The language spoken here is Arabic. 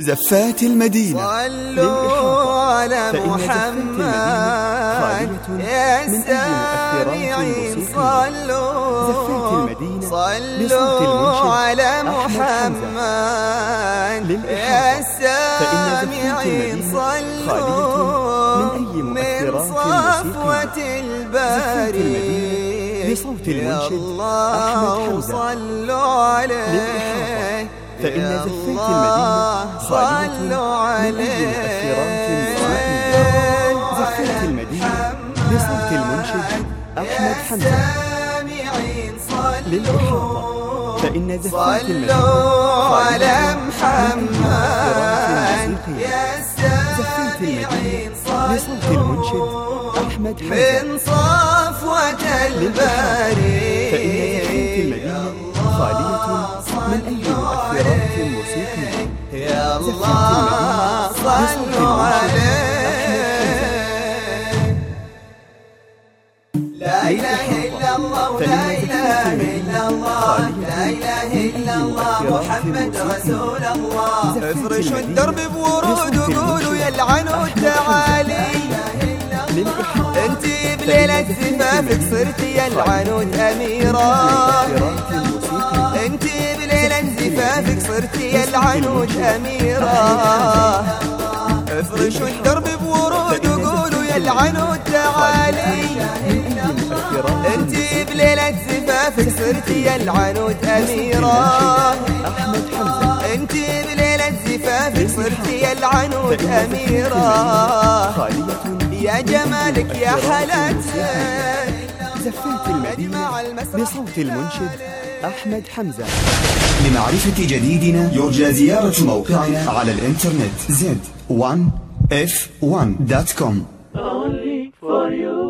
زفات المدينة. صلوا على محمد يا سامعين، صلوا على محمد يا سامعين، صلوا من صفوة الباري يا الله صلوا عليه، فإن زفات المدينة صلوا عليه. زفات المدينة بصوت المنشد أحمد حمزة. للإحاطة فإن زفات المدينة صلوا على محمد يا سامعين، بصوت المنشد أحمد حمزة. من صفوة الباري فإن زفات المدينة خالية من أي مؤثرات موسيقية. يا الله صلوا عليه. لا إله إلا الله، لا إله إلا الله، لا إله إلا الله، محمد رسول الله. افرشوا الدرب بورود وقولوا يلعنوا التعالي، انتي بليلة زفافك صرتي يلعنوا أميرة، انتي بليلة زفافك صرتي يلعنوا أميرة. افرشوا الدرب بورود وقولوا يلعنوا التعالي، انتي بليلة زفافك صرتي يلعنوا أميرة، انتي بليلة زفافك صرتي يلعنوا أميرة. يا جمالك يا حالتك. زفات المدينة بصوت المنشد أحمد حمزة. لمعرفة جديدنا يرجى زيارة موقعنا على الإنترنت z1f1.com. Only for you.